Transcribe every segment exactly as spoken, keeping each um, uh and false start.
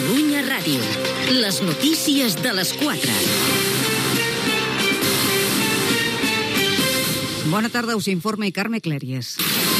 Catalunya Ràdio. Les notícies de les quatre. Bona tarda, us informa Carme Clèries.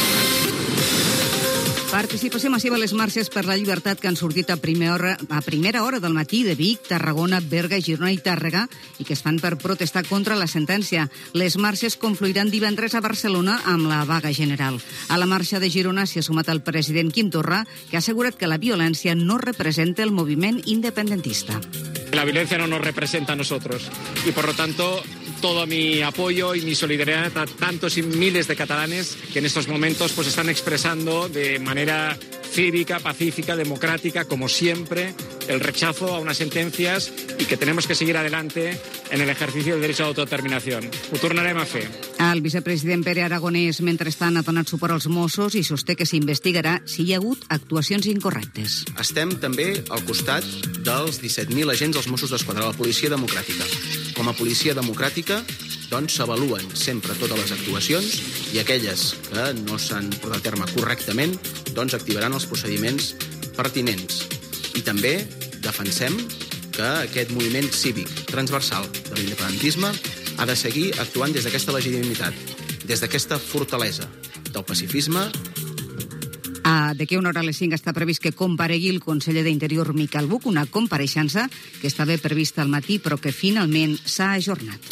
Participació massiva a les marxes per la llibertat que han sortit a primera hora, a primera hora del matí de Vic, Tarragona, Berga, Girona i Tàrrega i que es fan per protestar contra la sentència. Les marxes confluiran divendres a Barcelona amb la vaga general. A la marxa de Girona s'hi ha sumat el president Quim Torra, que ha assegurat que la violència no representa el moviment independentista. La violencia no nos representa a nosotros y, por lo tanto, todo mi apoyo y mi solidaridad a tantos y miles de catalanes que en estos momentos pues están expresando de manera cívica, pacífica, democrática, como siempre, el rechazo a unas sentencias y que tenemos que seguir adelante en el ejercicio del derecho a l'autodeterminació. Ho tornarem a fer. El vicepresident Pere Aragonès, mentrestant, ha donat suport als Mossos i sosté que s'investigarà si hi ha hagut actuacions incorrectes. Estem també al costat dels disset mil agents dels Mossos d'Esquadra, la policia democràtica. Com a policia democràtica, doncs s'avaluen sempre totes les actuacions i aquelles que no s'han portat a terme correctament, doncs activaran els procediments pertinents. I també defensem que aquest moviment cívic transversal de l'independentisme ha de seguir actuant des d'aquesta legitimitat, des d'aquesta fortalesa del pacifisme. Ah, D'aquí una hora a les cinc està previst que comparegui el conseller d'Interior Miquel Buch, una compareixença que estava prevista al matí però que finalment s'ha ajornat.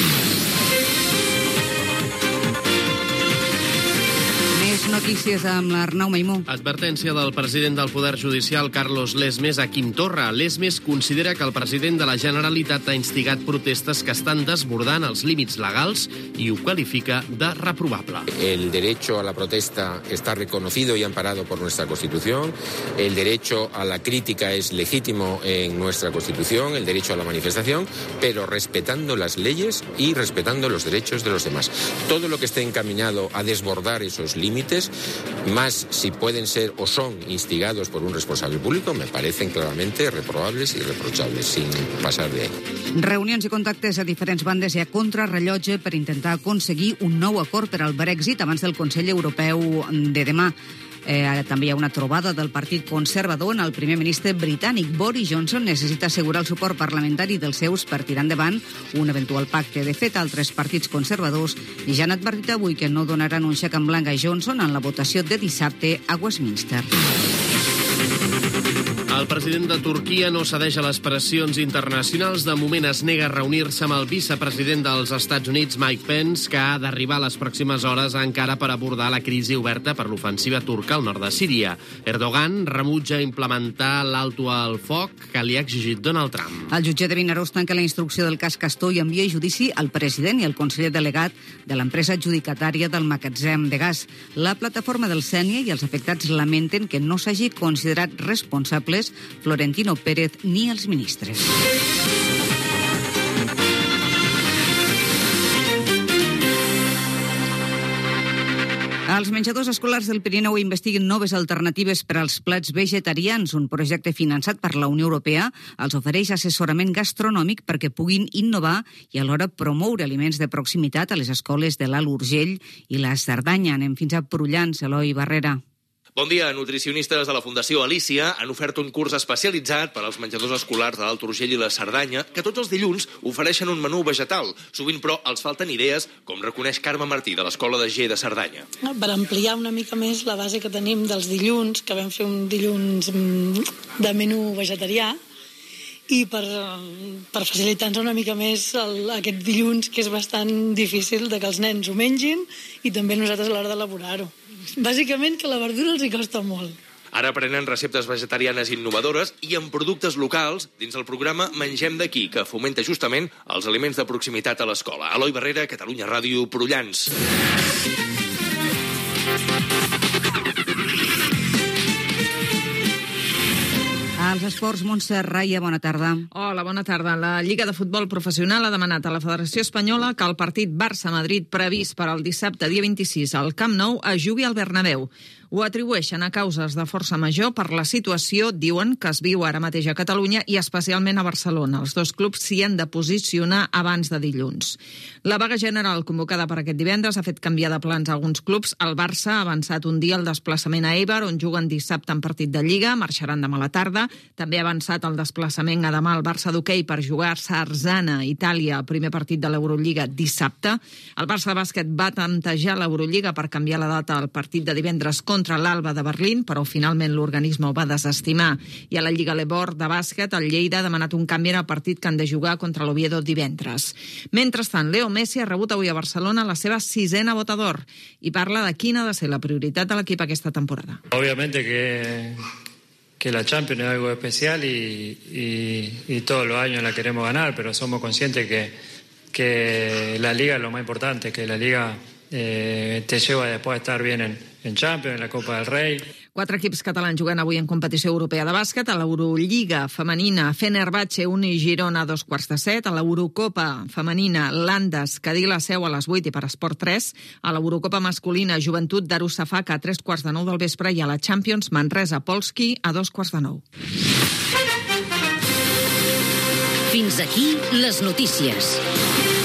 Notícies amb l'Arnau Maimó. Advertència del president del Poder Judicial, Carlos Lesmes, a Quim Torra. Lesmes considera que el president de la Generalitat ha instigat protestes que estan desbordant els límits legals i ho qualifica de reprobable. El derecho a la protesta está reconocido y amparado por nuestra Constitución. El derecho a la crítica es legítimo en nuestra Constitución, el derecho a la manifestación, pero respetando las leyes y respetando los derechos de los demás. Todo lo que esté encaminado a desbordar esos límites, más si pueden ser o son instigados por un responsable público, me parecen claramente reprobables y reprochables, sin pasar de ahí. Reunions i contactes a diferents bandes i a contrarrellotge per intentar aconseguir un nou acord per al Brexit abans del Consell Europeu de demà. Eh, també hi ha una trobada del Partit Conservador en el primer ministre britànic. Boris Johnson necessita assegurar el suport parlamentari dels seus per tirar endavant un eventual pacte. De fet, altres partits conservadors ja han advertit avui que no donaran un xec en blanc a Johnson en la votació de dissabte a Westminster. El president de Turquia no cedeix a les pressions internacionals. De moment es nega a reunir-se amb el vicepresident dels Estats Units, Mike Pence, que ha d'arribar a les pròximes hores encara per abordar la crisi oberta per l'ofensiva turca al nord de Síria. Erdogan rebutja implementar l'alto al foc que li ha exigit Donald Trump. El jutge de Vinaròs tanca la instrucció del cas Castor i envia a judici al president i al conseller delegat de l'empresa adjudicatària del magatzem de gas. La plataforma del Sénia i els afectats lamenten que no s'hagi considerat responsables Florentino Pérez ni els ministres. Els menjadors escolars del Pirineu investiguen noves alternatives per als plats vegetarians. Un projecte finançat per la Unió Europea els ofereix assessorament gastronòmic perquè puguin innovar i alhora promoure aliments de proximitat a les escoles de l'Alt Urgell i la Cerdanya. Anem fins a Prullans, Eloi Barrera. Bon dia. Nutricionistes de la Fundació Alícia han ofert un curs especialitzat per als menjadors escolars de l'Alt Urgell i la Cerdanya que tots els dilluns ofereixen un menú vegetal. Sovint, però, els falten idees, com reconeix Carme Martí, de l'Escola de G de Cerdanya. Per ampliar una mica més la base que tenim dels dilluns, que vam fer un dilluns de menú vegetarià, i per, per facilitar-nos una mica més el, aquest dilluns, que és bastant difícil de que els nens ho mengin i també nosaltres a l'hora d'elaborar-ho. Bàsicament que la verdura els hi costa molt. Ara aprenen receptes vegetarianes innovadores i amb productes locals dins el programa Mengem d'aquí, que fomenta justament els aliments de proximitat a l'escola. Eloi Barrera, Catalunya Ràdio, Prullans. Als esports, Montse Raia, bona tarda. Hola, bona tarda. La Lliga de Futbol Professional ha demanat a la Federació Espanyola que el partit Barça-Madrid previst per al dissabte dia vint-i-sis al Camp Nou es jugui al Bernabéu. Ho atribueixen a causes de força major per la situació, diuen, que es viu ara mateix a Catalunya i especialment a Barcelona. Els dos clubs s'hi han de posicionar abans de dilluns. La vaga general convocada per aquest divendres ha fet canviar de plans a alguns clubs. El Barça ha avançat un dia el desplaçament a Eibar, on juguen dissabte en partit de Lliga, marxaran demà a la tarda. També ha avançat el desplaçament a demà al Barça d'hoquei per jugar a Sarzana, Itàlia, el primer partit de l'Eurolliga dissabte. El Barça de bàsquet va tantejar l'Eurolliga per canviar la data al partit de divendres contra l'Alba de Berlín, però finalment l'organisme ho va desestimar. I a la Lliga Lebor de bàsquet, el Lleida ha demanat un canvi en el partit que han de jugar contra l'Oviedo divendres. Mentrestant, Leo Messi ha rebut avui a Barcelona la seva sisena bota d'or i parla de quina ha de ser la prioritat de l'equip aquesta temporada. Obviamente que, que la Champions es algo especial y, y, y todos los años la queremos ganar, pero somos conscientes que, que la Liga es lo más importante, que la Liga eh, te lleva después a estar bien en, en Champions, en la Copa del Rey. Quatre equips catalans jugant avui en competició europea de bàsquet. A l'Eurolliga femenina, Fenerbahce, Uni Girona a dos quarts de set. A l'Eurocopa femenina, Landes, Cadí la Seu a les vuit i per Esport tres. A l'Eurocopa masculina, Joventut Darussafaka a tres quarts de nou del vespre. I a la Champions, Manresa Polski a dos quarts de nou. Fins aquí les notícies.